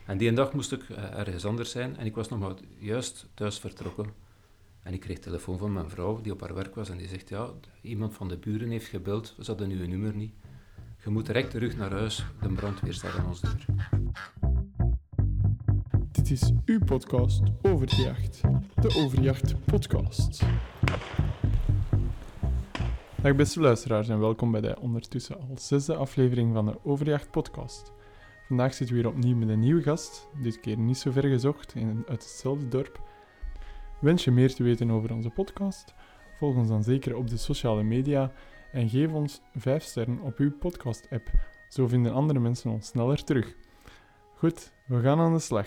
En die dag moest ik ergens anders zijn en ik was nog maar juist thuis vertrokken. En ik kreeg telefoon van mijn vrouw, die op haar werk was, en die zegt, ja, iemand van de buren heeft gebeld, ze hadden uw nummer niet. Je moet direct terug naar huis, de brandweer staat aan ons deur. Dit is uw podcast Overjacht, de Overjacht podcast. Dag beste luisteraars en welkom bij de ondertussen al 6e aflevering van de Overjacht podcast. Vandaag zitten we weer opnieuw met een nieuwe gast, dit keer niet zo ver gezocht, uit hetzelfde dorp. Wens je meer te weten over onze podcast? Volg ons dan zeker op de sociale media en geef ons 5 sterren op uw podcast-app. Zo vinden andere mensen ons sneller terug. Goed, we gaan aan de slag.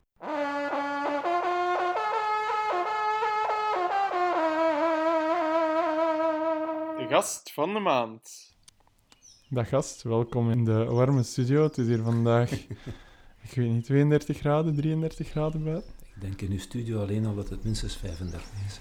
De gast van de maand. Dag gast, welkom in de warme studio. Het is hier vandaag, ik weet niet, 32 graden, 33 graden buiten. Ik denk in uw studio alleen al dat het minstens 35 is.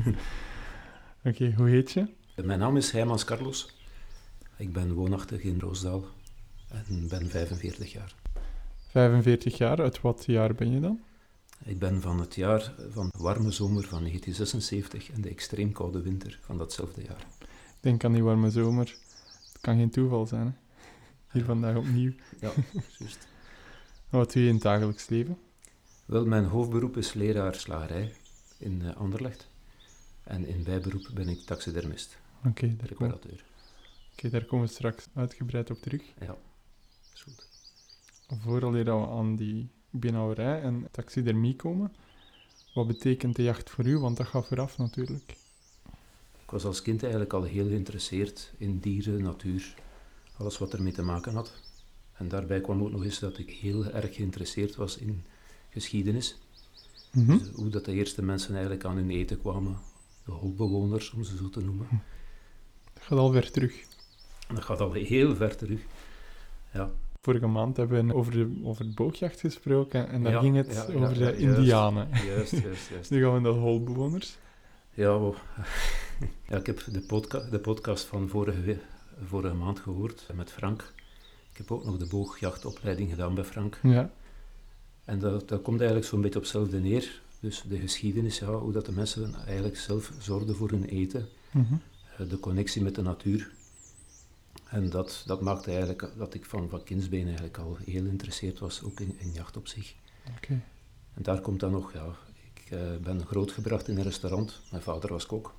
Oké, hoe heet je? Mijn naam is Heijmans Carlos. Ik ben woonachtig in Roosdaal en ben 45 jaar. 45 jaar, uit wat jaar ben je dan? Ik ben van het jaar van de warme zomer van 1976 en de extreem koude winter van datzelfde jaar. Ik denk aan die warme zomer. Het kan geen toeval zijn, hè? Hier vandaag opnieuw. Ja, juist. Wat doe je in het dagelijks leven? Wel, mijn hoofdberoep is leraar slagerij in Anderlecht. En in bijberoep ben ik taxidermist, Oké, reparateur. daar komen we straks uitgebreid op terug. Ja, is goed. Vooral we aan die beenhouwerij en taxidermie komen, wat betekent de jacht voor u? Want dat gaat vooraf natuurlijk. Ik was als kind eigenlijk al heel geïnteresseerd in dieren, natuur, alles wat ermee te maken had. En daarbij kwam ook nog eens dat ik heel erg geïnteresseerd was in geschiedenis. Mhm. Dus hoe dat de eerste mensen eigenlijk aan hun eten kwamen, de holbewoners om ze zo te noemen. Dat gaat al ver terug. En dat gaat al heel ver terug. Ja. Vorige maand hebben we over de boogjacht gesproken en daar Ja, ging het ja, over de juist. Indianen. Juist. Nu gaan we naar de holbewoners. Ja, ja, ik heb de podcast van vorige maand gehoord met Frank. Ik heb ook nog de boogjachtopleiding gedaan bij Frank. Ja. En dat komt eigenlijk zo'n beetje op hetzelfde neer. Dus de geschiedenis, ja, hoe dat de mensen eigenlijk zelf zorgden voor hun eten. Mhm. De connectie met de natuur. En dat maakte eigenlijk dat ik van kindsbeen eigenlijk al heel geïnteresseerd was, ook in jacht op zich. Oké. En daar komt dan nog, ja, ik ben grootgebracht in een restaurant. Mijn vader was kok.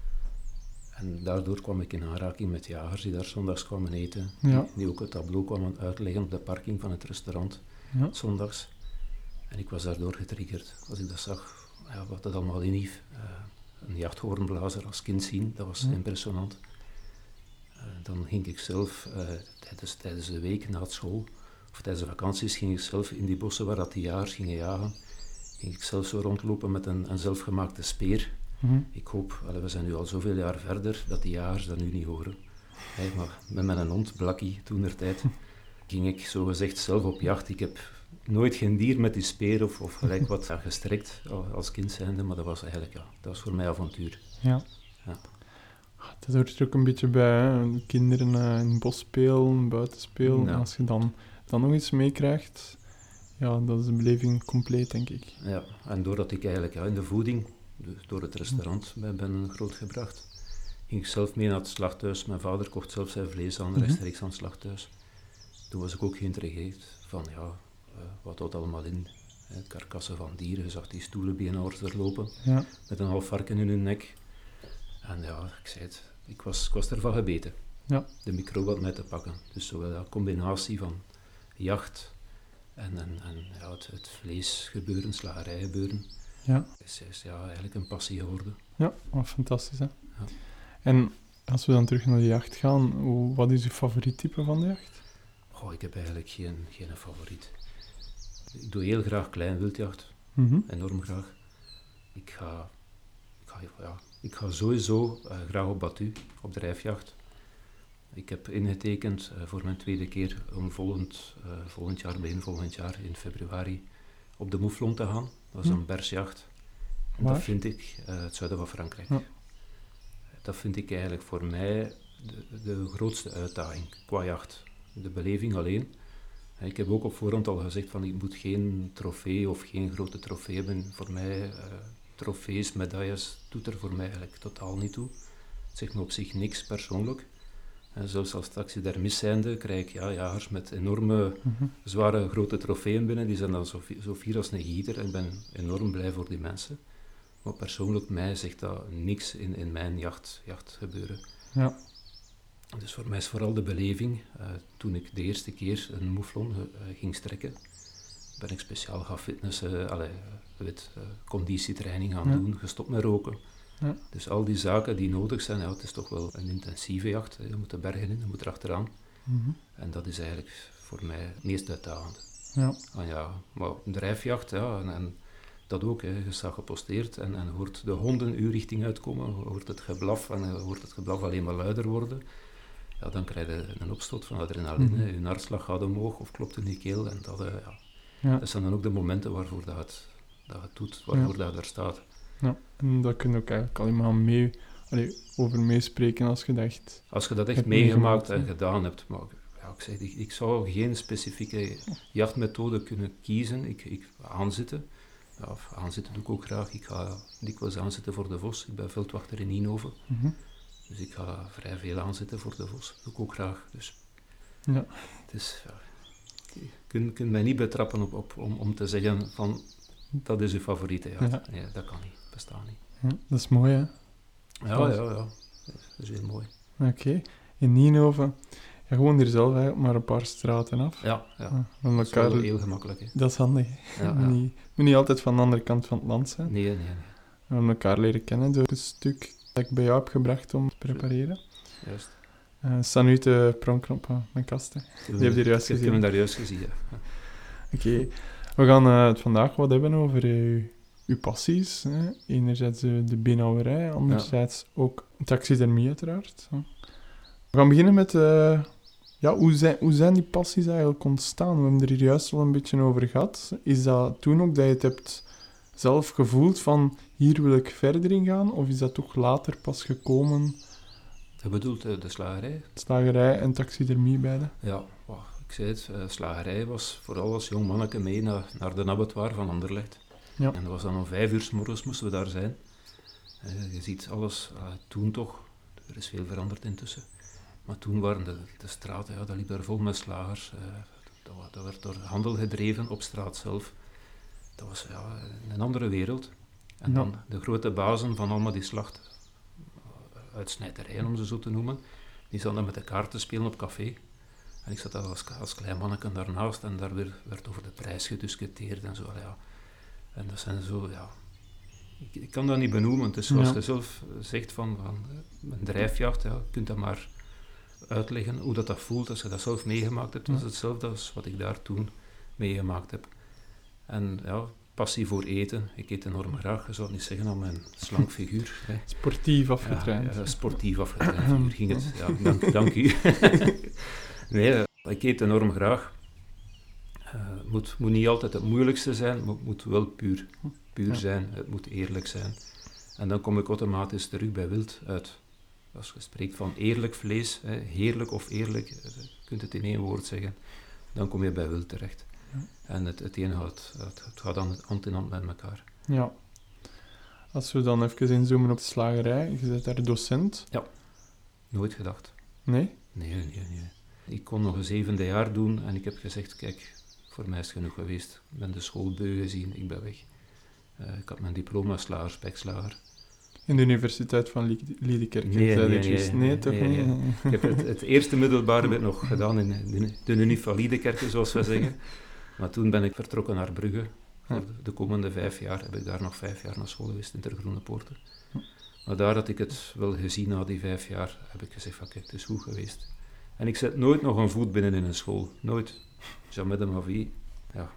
En daardoor kwam ik in aanraking met jagers die daar zondags kwamen eten. Ja. Die ook het tableau kwamen uitleggen op de parking van het restaurant, Ja. zondags. En ik was daardoor getriggerd. Als ik dat zag, ja, wat dat allemaal inhief. Een jachthoornblazer als kind zien, dat was impressionant. Dan ging ik zelf tijdens de week na het school, of tijdens de vakanties, ging ik zelf in die bossen waar dat die jagers gingen jagen, ging ik zelf zo rondlopen met een zelfgemaakte speer. Mhm. Ik hoop, we zijn nu al zoveel jaar verder, dat die jagers dat nu niet horen. Maar met mijn hond, Blackie, toentertijd, ging ik zogezegd zelf op jacht. Ik heb nooit geen dier met die speer of gelijk wat gestrekt als kind zijnde, maar dat was eigenlijk, ja, dat was voor mij avontuur. Ja. Ja. Dat hoort er ook een beetje bij, hè. Kinderen in het bos spelen, buiten spelen. Ja. En als je dan nog iets meekrijgt, ja, dat is de beleving compleet, denk ik. Ja, en doordat ik eigenlijk in de voeding, dus door het restaurant, ben grootgebracht, ging ik zelf mee naar het slachthuis. Mijn vader kocht zelf zijn vlees aan, rechtstreeks aan het slachthuis. Toen was ik ook geïntrigeerd van, ja, wat houdt allemaal in? Karkassen van dieren, je zag die stoelenbeenhouwers er lopen, Ja. met een half varken in hun nek. En ja, ik zei het, ik was ervan gebeten. Ja. De microbe had mij te pakken. Dus zo een combinatie van jacht en ja, het vleesgebeuren, slagerijgebeuren, Ja. is ja, eigenlijk een passie geworden. Ja, wat fantastisch, hè. Ja. En als we dan terug naar de jacht gaan, wat is uw favoriet type van de jacht? Goh, ik heb eigenlijk geen favoriet. Ik doe heel graag klein wildjacht, Mhm. enorm graag. Ik ga sowieso graag op batu, op drijfjacht. Ik heb ingetekend voor mijn tweede keer om begin volgend jaar in februari op de Mouflon te gaan. Dat is een bersjacht. En Waar? dat vind ik het zuiden van Frankrijk. Ja. Dat vind ik eigenlijk voor mij de grootste uitdaging qua jacht. De beleving alleen, Ik heb ook op voorhand al gezegd van ik moet geen trofee of geen grote trofee hebben. Voor mij, trofees, medailles, doet er voor mij eigenlijk totaal niet toe. Het zegt me op zich niks persoonlijk. Zelfs als taxidermist zijnde krijg ik jagers met enorme, zware, grote trofeeën binnen. Die zijn dan zo fier als een gieter en ik ben enorm blij voor die mensen. Maar persoonlijk mij zegt dat niks in mijn jachtgebeuren. Ja. Dus voor mij is vooral de beleving. Toen ik de eerste keer een mouflon ging strekken, ben ik speciaal gaan fitnessen, conditietraining gaan doen, gestopt met roken. Ja. Dus al die zaken die nodig zijn, het is toch wel een intensieve jacht. Je moet de bergen in, je moet er achteraan. En dat is eigenlijk voor mij het meest uitdagend. Ja. Maar een drijfjacht, en dat ook. Je staat geposteerd en hoort de honden uw richting uitkomen, hoort het geblaf en hoort het geblaf alleen maar luider worden. Ja, dan krijg je een opstoot van adrenaline, je hartslag gaat omhoog of klopt in je keel. En dat zijn dan ook de momenten waarvoor dat het doet, waarvoor dat er staat. Ja, en dat kun je ook eigenlijk alleen maar over meespreken als je dat echt meegemaakt en gedaan hebt. Maar ik zei, ik zou geen specifieke jachtmethode kunnen kiezen. Ik aanzitten. Ja, aanzitten doe ik ook graag. Ik ga dikwijls aanzitten voor de vos. Ik ben veldwachter in Nienhoven. Dus ik ga vrij veel aanzitten voor de vos. Dat doe ik ook graag. Dus het is, je kunt mij niet betrappen om te zeggen van dat is uw favoriete jacht. Ja. Nee, dat kan niet. Bestaat niet. Ja, dat is mooi, hè? Ja. Dat is heel mooi. Oké. In Nienhoven, gewoon hier zelf eigenlijk maar een paar straten af. Ja. Dat is wel heel gemakkelijk. Hè. Dat is handig. Ja. Moet niet altijd van de andere kant van het land zijn. Nee. We hebben elkaar leren kennen door het stuk dat ik bij jou heb gebracht om te prepareren. Juist. Staan nu te pronken op mijn kasten. Die heb je juist gezien. Ik heb hem daar juist gezien, ja. Oké. We gaan het vandaag wat hebben over uw passies. Hè. Enerzijds de beenhouwerij, anderzijds ook taxidermie uiteraard. We gaan beginnen met hoe zijn die passies eigenlijk ontstaan? We hebben er hier juist al een beetje over gehad. Is dat toen ook dat je het hebt zelf gevoeld van hier wil ik verder in gaan? Of is dat toch later pas gekomen? Je bedoelt de slagerij? Slagerij en taxidermie beide? Ja, ik zei het, slagerij was vooral als jong manneke mee naar de abattoir van Anderlecht. Ja. En dat was dan om 5 uur 's morgens moesten we daar zijn. Je ziet alles, toen toch, er is veel veranderd intussen. Maar toen waren de straten, dat liep daar vol met slagers. Dat werd door handel gedreven op straat zelf. Dat was een andere wereld. En dan de grote bazen van allemaal die slachtuitsnijderijen, om ze zo te noemen, die zaten dan met elkaar te spelen op café. En ik zat daar als klein manneke daarnaast en daar werd over de prijs gediscuteerd en zo. Ja. En dat zijn zo, ik kan dat niet benoemen. Het is zoals je zelf zegt van een drijfjacht, je kunt dat maar uitleggen hoe dat voelt als je dat zelf meegemaakt hebt. Dat is hetzelfde als wat ik daar toen meegemaakt heb. En passie voor eten. Ik eet enorm graag, je zou het niet zeggen aan mijn slank figuur. Hè. Sportief afgetraind. Ja, sportief afgetraind figuur ging het. Ja, dank u. Nee, ik eet enorm graag. Het moet niet altijd het moeilijkste zijn, maar het moet wel puur zijn. Het moet eerlijk zijn. En dan kom ik automatisch terug bij wild uit. Als je spreekt van eerlijk vlees, heerlijk of eerlijk, je kunt het in één woord zeggen, dan kom je bij wild terecht. Ja. En het een gaat dan hand in hand met elkaar. Ja. Als we dan even inzoomen op de slagerij, je bent daar docent. Ja, nooit gedacht. Nee? Nee. Ik kon nog een 7e jaar doen en ik heb gezegd, kijk, voor mij is het genoeg geweest. Ik ben de school beu gezien, ik ben weg. Ik had mijn diploma slager, spekslager. In de Universiteit van Liedekerke? Nee, toch niet? Ik heb het eerste middelbare nog gedaan in de Unie van Liedekerke, zoals we zeggen. Maar toen ben ik vertrokken naar Brugge. Voor de komende 5 jaar heb ik daar nog 5 jaar naar school geweest in Ter Groene Poorten. Maar daar had ik het wel gezien na die 5 jaar, heb ik gezegd van kijk, het is goed geweest. En ik zet nooit nog een voet binnen in een school. Nooit. Jamais de ma vie. Ja.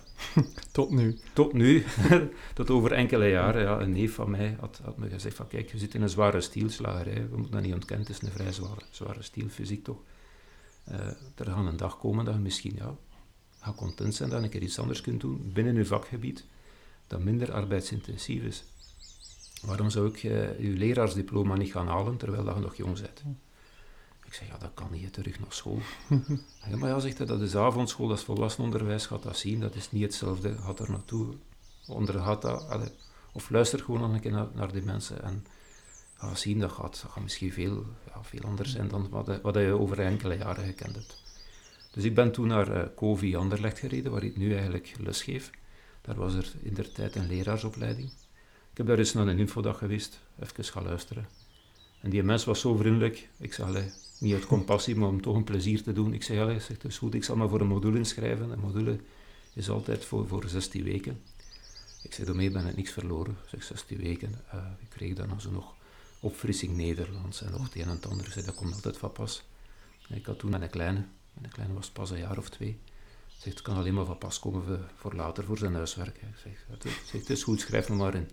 Tot nu. Tot over enkele jaren. Ja, een neef van mij had me gezegd van kijk, je zit in een zware stielslagerij. We moeten dat niet ontkennen, het is een vrij zware stiel, fysiek toch. Er gaat een dag komen dat je misschien gaat content zijn dat je een keer iets anders kunt doen binnen je vakgebied dat minder arbeidsintensief is. Waarom zou ik je leraarsdiploma niet gaan halen terwijl je nog jong bent? Ik zeg, ja, dat kan niet, terug naar school. Ja, maar ja, zegt hij, dat is avondschool, dat is volwassenenonderwijs, gaat dat zien, dat is niet hetzelfde, gaat er naartoe, ondergaat dat, of luister gewoon nog een keer naar die mensen en ga zien, dat gaat misschien veel anders zijn dan wat je over enkele jaren gekend hebt. Dus ik ben toen naar COVI Anderlecht gereden, waar ik nu eigenlijk les geef. Daar was er indertijd een leraarsopleiding. Ik heb daar eens naar een infodag geweest, even gaan luisteren. En die mens was zo vriendelijk. Ik zei, niet uit compassie, maar om toch een plezier te doen. Ik zei, het is goed, ik zal me voor een module inschrijven. Een module is altijd voor 16 weken. Ik zei, daarmee ben ik niks verloren. Ik zeg, 16 weken. Ik kreeg dan nog opfrissing Nederlands en nog het een en het ander. Ik zei, dat komt altijd van pas. En ik had toen een kleine was pas een jaar of 2. Ik zeg, het kan alleen maar van pas komen voor later, voor zijn huiswerk. Ik zeg, het is goed, schrijf me maar in.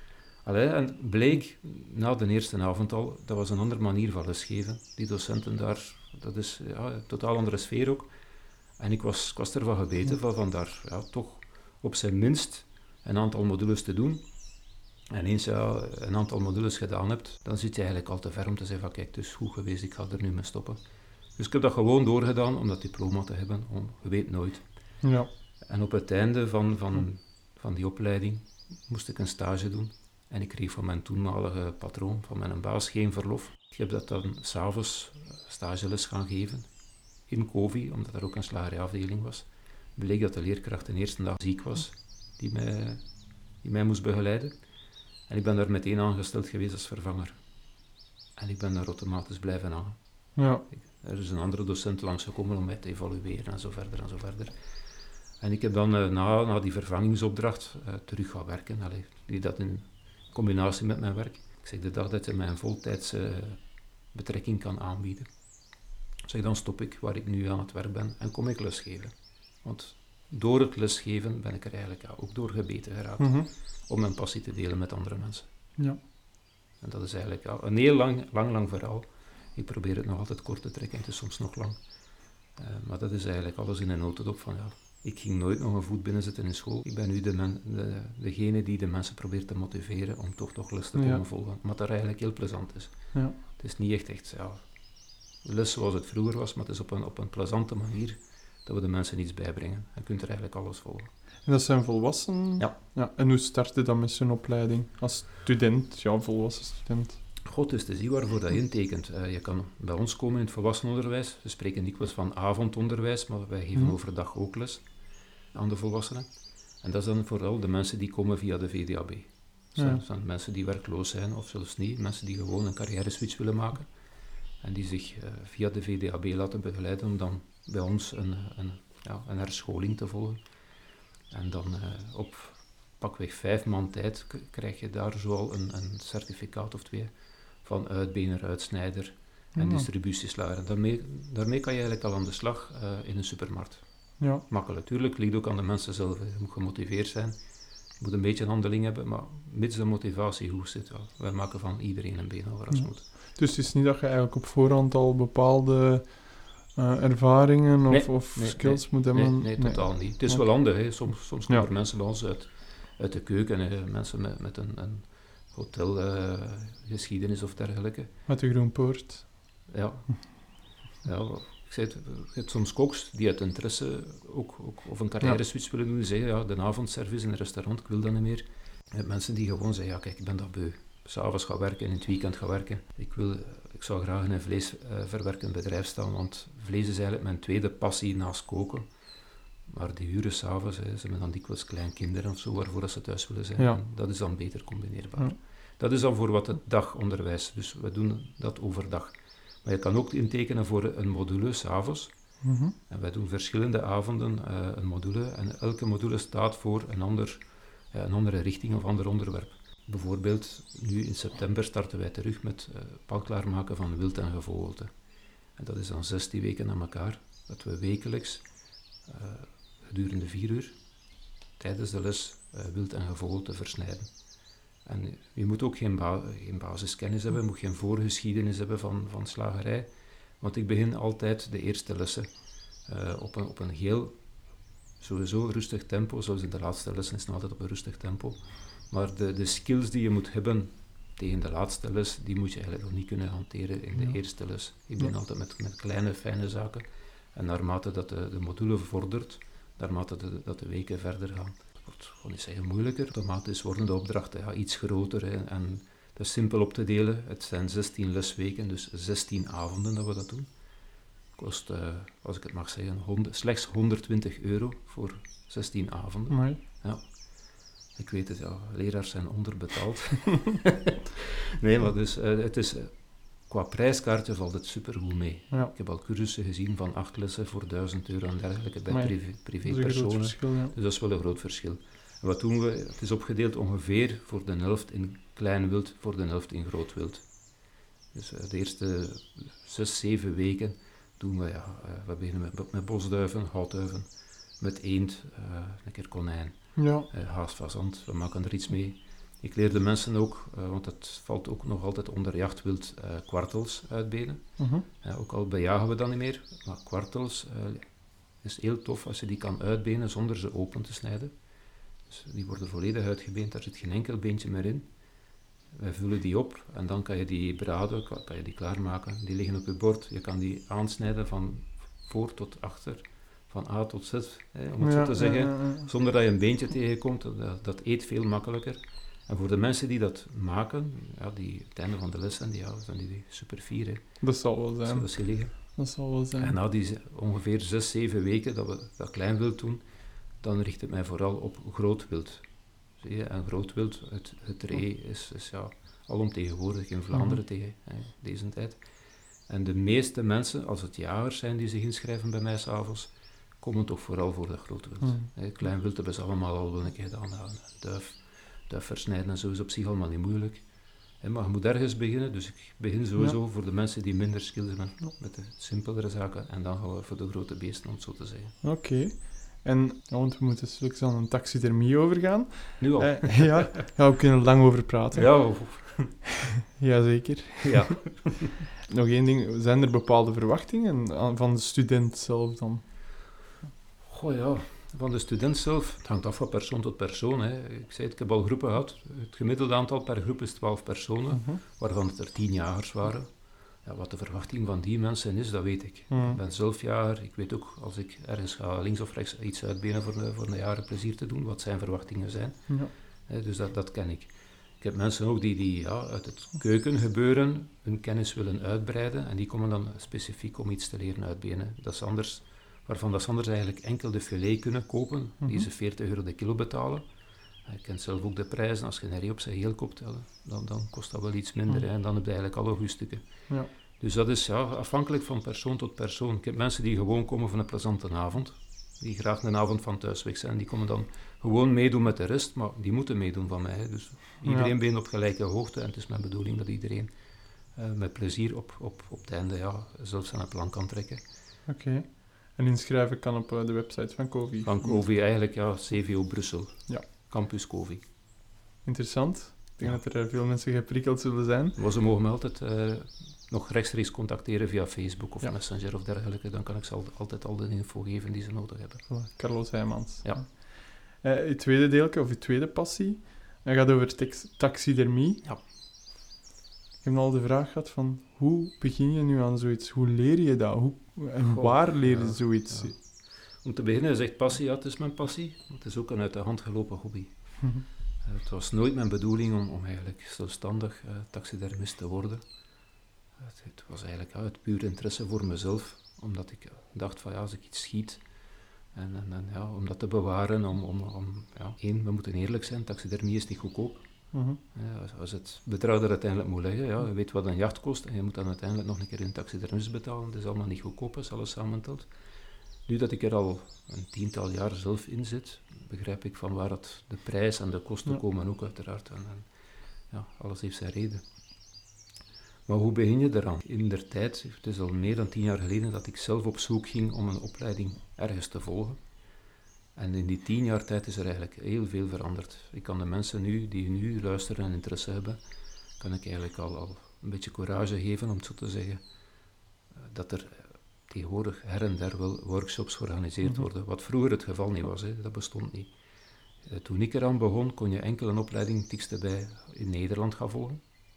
En bleek, na de eerste avond al, dat was een andere manier van lesgeven. Die docenten daar, dat is een totaal andere sfeer ook. En ik was ervan gebeten van daar toch op zijn minst een aantal modules te doen. En eens je een aantal modules gedaan hebt, dan zit je eigenlijk al te ver om te zeggen van kijk, het is goed geweest, ik ga er nu mee stoppen. Dus ik heb dat gewoon doorgedaan om dat diploma te hebben, je weet nooit. Ja. En op het einde van die opleiding moest ik een stage doen. En ik kreeg van mijn toenmalige patroon, van mijn baas, geen verlof. Ik heb dat dan 's avonds stageles gaan geven in COVI, omdat er ook een slagerijafdeling was. Bleek dat de leerkracht de eerste dag ziek was, die mij moest begeleiden. En ik ben daar meteen aangesteld geweest als vervanger. En ik ben daar automatisch blijven hangen. Ja. Er is een andere docent langsgekomen om mij te evalueren en zo verder en zo verder. En ik heb dan na die vervangingsopdracht terug gaan werken. Die dat in combinatie met mijn werk. Ik zeg, de dag dat je mij een voltijdse betrekking kan aanbieden, zeg, dan stop ik waar ik nu aan het werk ben en kom ik lesgeven. Want door het lesgeven ben ik er eigenlijk ook door gebeten geraakt om mijn passie te delen met andere mensen. Ja. En dat is eigenlijk een heel lang verhaal. Ik probeer het nog altijd kort te trekken, het is soms nog lang. Maar dat is eigenlijk alles in een notendop van ik ging nooit nog een voet binnenzetten in school. Ik ben nu degene die de mensen probeert te motiveren om toch nog les te komen volgen. Wat er eigenlijk heel plezant is. Ja. Het is niet echt les zoals het vroeger was, maar het is op een plezante manier dat we de mensen iets bijbrengen. Je kunt er eigenlijk alles volgen. En dat zijn volwassenen? Ja. En hoe startte dat met zijn opleiding? Als student, volwassen student? God is te zien waarvoor dat je intekent. Je kan bij ons komen in het volwassenenonderwijs. We spreken dikwijls van avondonderwijs, maar wij geven overdag ook les aan de volwassenen. En dat zijn vooral de mensen die komen via de VDAB. Dat zijn mensen die werkloos zijn, of zelfs niet. Mensen die gewoon een carrière-switch willen maken. En die zich via de VDAB laten begeleiden om dan bij ons een herscholing te volgen. En dan op pakweg 5 maanden tijd krijg je daar zoal een certificaat of 2 van uitbener, uitsnijder en distributieslager. Daarmee kan je eigenlijk al aan de slag in een supermarkt. Ja. Makkelijk. Tuurlijk, ligt ook aan de mensen zelf. Je moet gemotiveerd zijn. Je moet een beetje een handeling hebben, maar mits de motivatie goed zit, wij maken van iedereen een been over als het moet. Dus het is niet dat je eigenlijk op voorhand al bepaalde ervaringen of skills moet hebben? Nee, totaal niet. Het is wel handig. Hè. Soms komen er mensen bij ons uit de keuken, mensen met een hotelgeschiedenis of dergelijke. Met de Groenpoort. Ja. Ik zei het, je hebt soms koks die uit interesse ook of een carrière-switch willen doen. Die zeggen, de avondservice in een restaurant, ik wil dat niet meer. Je hebt mensen die gewoon zeggen, kijk, ik ben dat beu. 's Avonds gaan werken, in het weekend gaan werken. Ik zou graag in een vleesverwerkend bedrijf staan, want vlees is eigenlijk mijn tweede passie naast koken. Maar die uren 's avonds, ze hebben dan dikwijls kleinkinderen of zo, waarvoor ze thuis willen zijn. Ja. Dat is dan beter combineerbaar. Ja. Dat is dan voor wat het dagonderwijs, dus we doen dat overdag. Maar je kan ook intekenen voor een module 's avonds. En wij doen verschillende avonden een module. En elke module staat voor een andere richting of ander onderwerp. Bijvoorbeeld, nu in september starten wij terug met panklaarmaken van wild en gevogelte. En dat is dan 16 weken aan elkaar, dat we wekelijks gedurende 4 uur tijdens de les wild en gevogelte versnijden. En je moet ook geen basiskennis hebben, je moet geen voorgeschiedenis hebben van slagerij, want ik begin altijd de eerste lessen op een heel, sowieso rustig tempo, zoals in de laatste lessen is het altijd op een rustig tempo. Maar de skills die je moet hebben tegen de laatste les, die moet je eigenlijk nog niet kunnen hanteren in de eerste les. Ik begin altijd met kleine, fijne zaken. En naarmate dat de module vordert, naarmate dat de weken verder gaan, wordt gewoon niet zeggen moeilijker. Automatisch worden de opdrachten iets groter. Hè, en dat is simpel op te delen. Het zijn 16 lesweken, dus 16 avonden dat we dat doen. Kost, als ik het mag zeggen, slechts €120 voor 16 avonden. Mooi. Ja. Ik weet het, leraars zijn onderbetaald. Nee, maar dus, het is, qua prijskaartje valt het supergoed mee. Ja. Ik heb al cursussen gezien van 8 lessen voor €1000 en dergelijke bij Dat is een privépersonen. groot verschil, ja. Dus dat is wel een groot verschil. En wat doen we? Het is opgedeeld ongeveer voor de helft in klein wild, voor de helft in groot wild. Dus de eerste 6, 7 weken doen we, we beginnen met bosduiven, houtduiven, met eend, een keer konijn, haas, fazant, we maken er iets mee. Ik leer de mensen ook, want het valt ook nog altijd onder jachtwild, kwartels uitbenen. Ook al bejagen we dat niet meer, maar kwartels is heel tof als je die kan uitbenen zonder ze open te snijden. Dus die worden volledig uitgebeend, daar zit geen enkel beentje meer in. Wij vullen die op en dan kan je die braden, kan je die klaarmaken. Die liggen op je bord, je kan die aansnijden van voor tot achter, van A tot Z, om het zo te zeggen, zonder dat je een beentje tegenkomt. Dat eet veel makkelijker. En voor de mensen die dat maken, die het einde van de les zijn die super fier. Hè. Dat zal wel zijn. Zoals ze liggen. Dat zal wel zijn. En na die ongeveer 6, 7 weken dat we dat klein wild doen, dan richt het mij vooral op groot wild. Zie je? En groot wild, het ree is alomtegenwoordig in Vlaanderen tegen deze tijd. En de meeste mensen, als het jagers zijn die zich inschrijven bij mij 's avonds, komen toch vooral voor dat groot wild. Klein wild hebben ze allemaal al wel een keer gedaan. Duif versnijden en zo is op zich allemaal niet moeilijk. Maar je moet ergens beginnen, dus ik begin sowieso voor de mensen die minder skills hebben met de simpelere zaken en dan gaan we voor de grote beesten, om het zo te zeggen. Oké. En, want we moeten straks aan een taxidermie overgaan. Nu al? Ja, we kunnen er lang over praten. Ja. Jazeker. Ja. Nog één ding, zijn er bepaalde verwachtingen van de student zelf dan? Goh ja, van de student zelf, het hangt af van persoon tot persoon. Hè. Ik zei het, ik heb al groepen gehad. Het gemiddelde aantal per groep is 12 personen, waarvan het er 10 jagers waren. Ja, wat de verwachting van die mensen is, dat weet ik. Ik ben zelf jager, ik weet ook als ik ergens ga links of rechts iets uitbenen voor een jager plezier te doen, wat zijn verwachtingen zijn. Dus dat ken ik. Ik heb mensen ook die uit het keukengebeuren hun kennis willen uitbreiden en die komen dan specifiek om iets te leren uitbenen. Waarvan dat ze anders eigenlijk enkel de filet kunnen kopen, die ze €40 de kilo betalen. Je kent zelf ook de prijzen, als je een ree op zijn heel koopt, dan kost dat wel iets minder en dan heb je eigenlijk alle goedstukken. Ja. Dus dat is afhankelijk van persoon tot persoon. Ik heb mensen die gewoon komen van een plezante avond, die graag een avond van thuis weg zijn, die komen dan gewoon meedoen met de rest, maar die moeten meedoen van mij. Dus iedereen bent op gelijke hoogte en het is mijn bedoeling dat iedereen met plezier op het einde zelfs aan het plan kan trekken. Oké. En inschrijven kan op de website van COVI? Van COVI eigenlijk, CVO Brussel. Ja. Campus COVI. Interessant. Ik denk dat er veel mensen geprikkeld zullen zijn. Maar ze mogen me altijd nog rechtstreeks contacteren via Facebook of Messenger of dergelijke. Dan kan ik ze altijd al de info geven die ze nodig hebben. Voilà. Carlos Heijmans. Ja. Het tweede deeltje, of je tweede passie, dat gaat over taxidermie. Ja. Ik heb al de vraag gehad van, hoe begin je nu aan zoiets? Hoe leer je dat? En waar leer je zoiets? Ja. Om te beginnen, je zegt passie, het is mijn passie. Het is ook een uit de hand gelopen hobby. Het was nooit mijn bedoeling om eigenlijk zelfstandig taxidermist te worden. Het was eigenlijk uit puur interesse voor mezelf, omdat ik dacht van als ik iets schiet, om dat te bewaren, we moeten eerlijk zijn, taxidermie is niet goedkoop. Als het bedrag er uiteindelijk moet liggen, je weet wat een jacht kost en je moet dan uiteindelijk nog een keer een taxidermist betalen, dat is allemaal niet goedkoop als alles samentelt. Nu dat ik er al een 10-tal jaar zelf in zit, begrijp ik van waar de prijs en de kosten komen ook uiteraard. En alles heeft zijn reden. Maar hoe begin je eraan? Indertijd, het is al meer dan 10 jaar geleden dat ik zelf op zoek ging om een opleiding ergens te volgen. En in die 10 jaar tijd is er eigenlijk heel veel veranderd. Ik kan de mensen die nu luisteren en interesse hebben, kan ik eigenlijk al een beetje courage geven om het zo te zeggen, dat er tegenwoordig her en der wel workshops georganiseerd worden, wat vroeger het geval niet was, dat bestond niet. Toen ik eraan begon, kon je enkel een opleiding tikste bij in Nederland gaan volgen.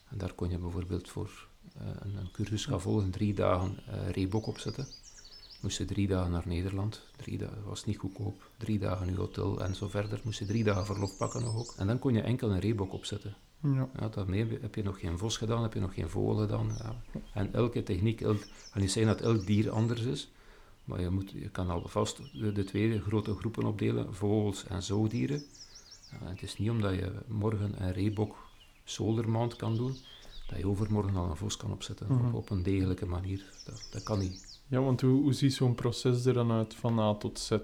En daar kon je bijvoorbeeld voor een cursus gaan volgen, 3 dagen Reebok opzetten. Moest je 3 dagen naar Nederland, 3 dagen, was niet goedkoop, 3 dagen in je hotel en zo verder. Moest je 3 dagen verlof pakken nog ook. En dan kon je enkel een Reebok opzetten. Ja. Ja, daarmee heb je nog geen vos gedaan, heb je nog geen vogel gedaan. Ja. En elke techniek, ik ga niet zeggen dat elk dier anders is, maar je kan alvast de 2 grote groepen opdelen, vogels en zoogdieren. Ja, en het is niet omdat je morgen een Reebok Solarmount kan doen, dat je overmorgen al een vos kan opzetten op een degelijke manier. Dat kan niet. Ja, want hoe ziet zo'n proces er dan uit van A tot Z?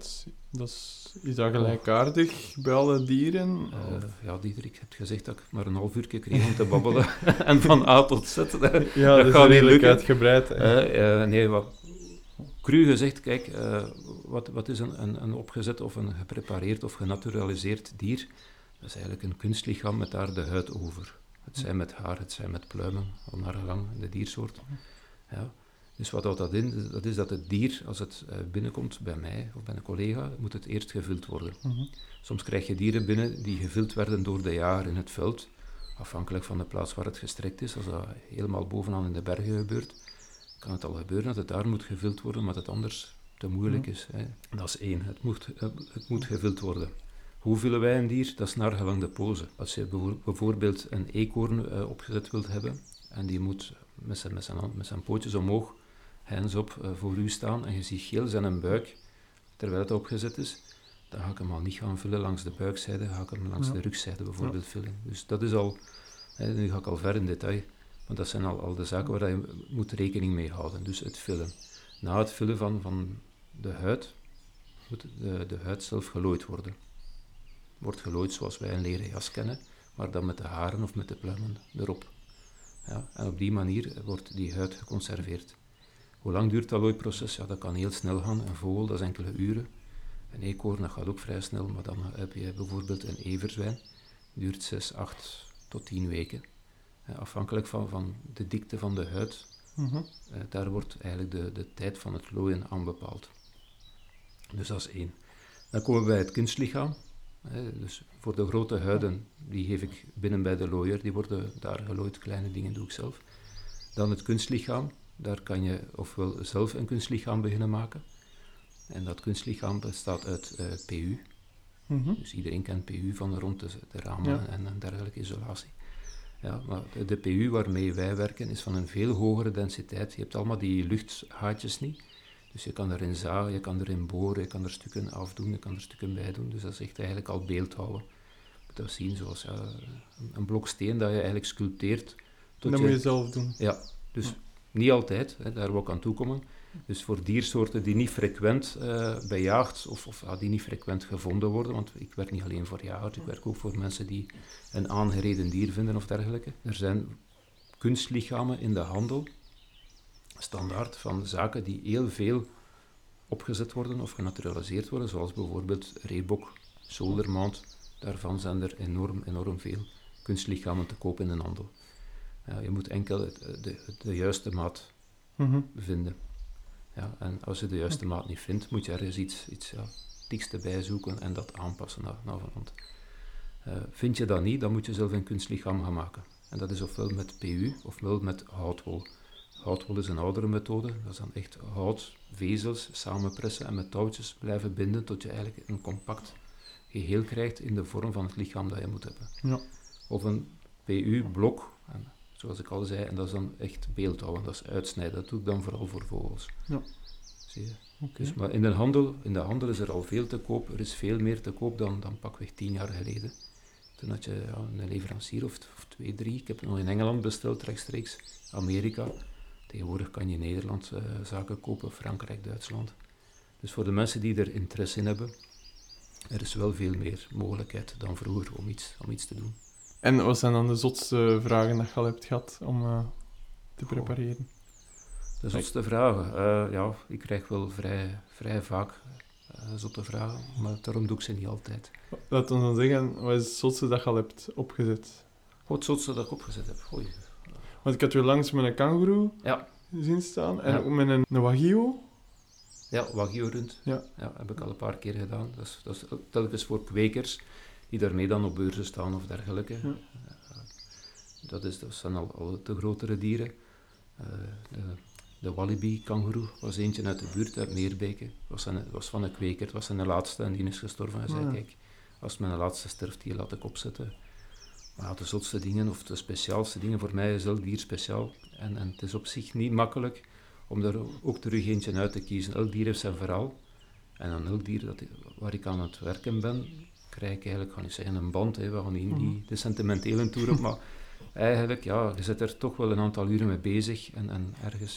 Is dat gelijkaardig bij alle dieren? Ja, Diederik, je hebt gezegd dat ik maar een half uurtje kreeg om te babbelen. En van A tot Z, ja, dat gaat niet lukken. Uitgebreid. Nee, cru gezegd, kijk, wat is een opgezet of een geprepareerd of genaturaliseerd dier? Dat is eigenlijk een kunstlichaam met daar de huid over. Het zij met haar, het zij met pluimen, al naar gelang de diersoort. Ja. Dus wat houdt dat in? Dat is dat het dier, als het binnenkomt bij mij of bij een collega, moet het eerst gevild worden. Soms krijg je dieren binnen die gevild werden door de jager in het veld, afhankelijk van de plaats waar het gestrekt is. Als dat helemaal bovenaan in de bergen gebeurt, kan het al gebeuren dat het daar moet gevild worden, omdat het anders te moeilijk is. Hè. Dat is 1. Het moet gevild worden. Hoe vullen wij een dier? Dat is naar gelang de pose. Als je bijvoorbeeld een eekhoorn opgezet wilt hebben, en die moet met zijn pootjes omhoog, hands op, voor u staan, en je ziet geel zijn buik, terwijl het opgezet is, dan ga ik hem al niet gaan vullen langs de buikzijde, ga ik hem langs de rugzijde bijvoorbeeld vullen. Dus dat is al, nu ga ik al ver in detail, want dat zijn al de zaken waar je moet rekening mee houden. Dus het vullen. Na het vullen van de huid, moet de huid zelf gelooid worden. Wordt gelooid zoals wij een leren jas kennen, maar dan met de haren of met de pluimen erop. Ja, en op die manier wordt die huid geconserveerd. Hoe lang duurt dat looiproces? Ja, dat kan heel snel gaan. Een vogel, dat is enkele uren. Een eekhoorn, dat gaat ook vrij snel, maar dan heb je bijvoorbeeld een everzwijn. Duurt 6, 8 tot 10 weken. Afhankelijk van de dikte van de huid. Daar wordt eigenlijk de tijd van het looien aan bepaald. Dus dat is 1. Dan komen we bij het kunstlichaam. Dus voor de grote huiden, die geef ik binnen bij de looier, die worden daar gelooid, kleine dingen doe ik zelf. Dan het kunstlichaam, daar kan je ofwel zelf een kunstlichaam beginnen maken. En dat kunstlichaam bestaat uit PU. Dus iedereen kent PU van rond de ramen en dergelijke isolatie. Ja, maar de PU waarmee wij werken is van een veel hogere densiteit. Je hebt allemaal die luchthaatjes niet. Dus je kan erin zagen, je kan erin boren, je kan er stukken afdoen, je kan er stukken bij doen. Dus dat is echt eigenlijk al beeldhouwen. Je moet dat zien zoals een blok steen dat je eigenlijk sculpteert. Dat moet je zelf doen. Ja, dus niet altijd, daar wil ik aan toekomen. Dus voor diersoorten die niet frequent bejaagd of die niet frequent gevonden worden, want ik werk niet alleen voor jagers, ik werk ook voor mensen die een aangereden dier vinden of dergelijke. Er zijn kunstlichamen in de handel, standaard, van zaken die heel veel opgezet worden of genaturaliseerd worden, zoals bijvoorbeeld Reebok, Solarmount. Daarvan zijn er enorm veel kunstlichamen te koop in de handel. Je moet enkel de juiste maat vinden. Ja, en als je de juiste maat niet vindt, moet je ergens iets diks erbij zoeken en dat aanpassen naar verwant. Vind je dat niet, dan moet je zelf een kunstlichaam gaan maken. En dat is ofwel met PU ofwel met houtwol. Houtwol is een oudere methode, dat is dan echt houtvezels samenpressen en met touwtjes blijven binden tot je eigenlijk een compact geheel krijgt in de vorm van het lichaam dat je moet hebben. Ja. Of een PU-blok, zoals ik al zei, en dat is dan echt beeldhouwen, dat is uitsnijden. Dat doe ik dan vooral voor vogels. Ja. Zie je? Okay. Dus, maar in de handel is er al veel te koop, er is veel meer te koop dan pakweg 10 jaar geleden. Toen had je een leverancier of 2, 3, ik heb het nog in Engeland besteld, rechtstreeks, Amerika. Tegenwoordig kan je in Nederland zaken kopen, Frankrijk, Duitsland. Dus voor de mensen die er interesse in hebben, er is wel veel meer mogelijkheid dan vroeger om iets te doen. En wat zijn dan de zotste vragen dat je al hebt gehad om te prepareren? De zotste vragen? Ik krijg wel vrij vaak zotte vragen, maar daarom doe ik ze niet altijd. Laat ons dan zeggen, wat is het zotste dat je al hebt opgezet? Wat het zotste dat ik opgezet heb? Goeie. Want ik had u langs met een kangoeroe zien staan en ook met een wagyu. Ja, wagyu-rund. Ja, heb ik al een paar keer gedaan. Dat is telkens voor kwekers die daarmee dan op beurzen staan of dergelijke. Ja. Dat zijn al de grotere dieren. De wallaby-kangoeroe was eentje uit de buurt, uit Meerbeke. Was van een kweker, het was zijn laatste en die is gestorven. Hij zei, kijk, als mijn laatste sterft, die laat ik opzetten. Maar de zotste dingen, of de speciaalste dingen, voor mij is elk dier speciaal. En het is op zich niet makkelijk om daar ook terug eentje uit te kiezen. Elk dier heeft zijn verhaal. En aan elk dier waar ik aan het werken ben, krijg ik eigenlijk, ga niet zeggen een band, we gaan niet in de sentimentele toer op, maar eigenlijk, je zit er toch wel een aantal uren mee bezig en ergens,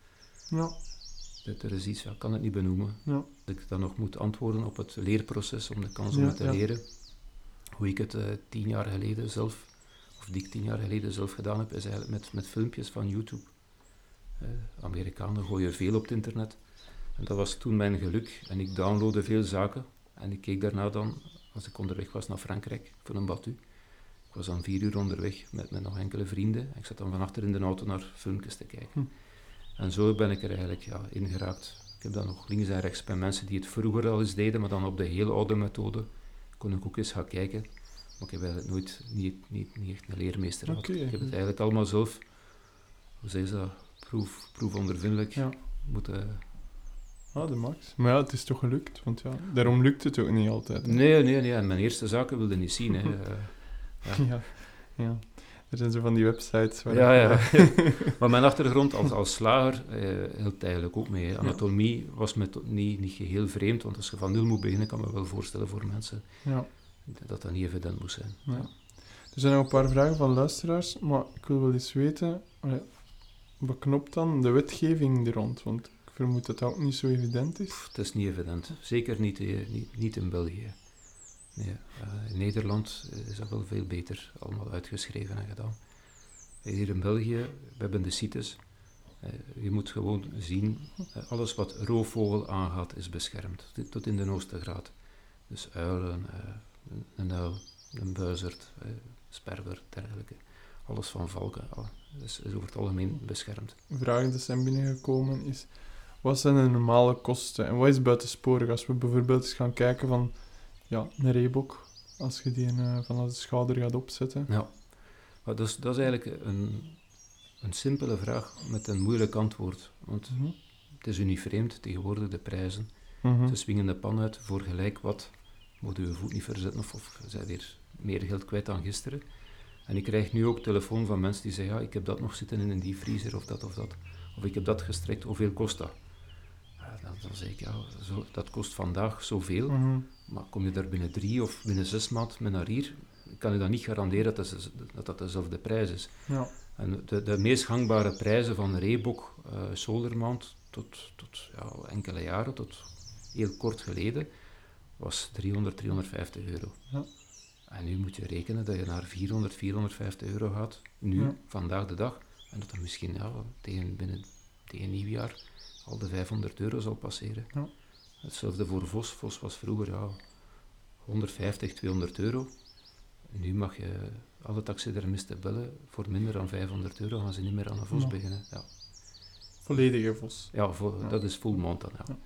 er is iets, ik kan het niet benoemen. Ja. Dat ik dan nog moet antwoorden op het leerproces, om de kans om het te leren. Hoe ik het 10 jaar geleden zelf, of die ik 10 jaar geleden zelf gedaan heb, is eigenlijk met filmpjes van YouTube. Amerikanen gooien veel op het internet. En dat was toen mijn geluk. En ik downloadde veel zaken. En ik keek daarna dan, als ik onderweg was naar Frankrijk, voor een batu. Ik was dan 4 uur onderweg met nog enkele vrienden. Ik zat dan van achter in de auto naar filmpjes te kijken. En zo ben ik er eigenlijk in geraakt. Ik heb dan nog links en rechts bij mensen die het vroeger al eens deden, maar dan op de heel oude methode, kon ik ook eens gaan kijken. Maar ik heb eigenlijk nooit, niet echt een leermeester gehad. Ik heb het eigenlijk allemaal zelf, hoe zeg je dat, proefondervindelijk moeten... de max. Maar het is toch gelukt, want daarom lukt het ook niet altijd. Hè? Nee. En mijn eerste zaken wilde niet zien. Hè. Ja. Er zijn zo van die websites waar... Ja. Maar mijn achtergrond als slager hield eigenlijk ook mee. Hè. Anatomie was me niet geheel vreemd, want als je van nul moet beginnen, kan ik me wel voorstellen voor mensen dat niet evident moest zijn. Ja. Er zijn nog een paar vragen van luisteraars, maar ik wil wel eens weten, wat knopt dan de wetgeving er rond? Want ik vermoed dat dat ook niet zo evident is. Het is niet evident. Zeker niet in België. Nee, in Nederland is dat wel veel beter allemaal uitgeschreven en gedaan. Hier in België, we hebben de CITES. Je moet gewoon zien, alles wat roofvogel aangaat is beschermd, tot in de hoogste graad. Dus uilen, een uil, een buizerd, sperwer, dergelijke. Alles van valken, is over het algemeen beschermd. Vragen die zijn binnengekomen is, wat zijn de normale kosten en wat is buitensporig? Als we bijvoorbeeld eens gaan kijken van een reebok, als je die van de schouder gaat opzetten. Ja, maar dat is eigenlijk een simpele vraag met een moeilijk antwoord. Want het is u niet vreemd, tegenwoordig de prijzen. Ze swingen de pan uit voor gelijk wat. Moet u uw voet niet verzetten of zijn weer meer geld kwijt dan gisteren. En ik krijg nu ook telefoon van mensen die zeggen, ik heb dat nog zitten in een diepvriezer of dat. Of ik heb dat gestrekt, hoeveel kost dat? Dan zeg ik, dat kost vandaag zoveel, maar kom je daar binnen 3 of binnen 6 maanden met naar hier, kan je dan niet garanderen dat dezelfde prijs is. Ja. En de meest gangbare prijzen van Reebok, Solermount, tot enkele jaren, tot heel kort geleden, was 350 euro. Ja. En nu moet je rekenen dat je naar 450 euro gaat, vandaag de dag, en dat er misschien tegen nieuwjaar al de 500 euro zal passeren. Ja. Hetzelfde voor Vos. Vos was vroeger 150, 200 euro. Nu mag je alle taxidermisten bellen. Voor minder dan 500 euro gaan ze niet meer aan een Vos beginnen. Ja. Volledige Vos. Ja, dat is full mount dan. Ja.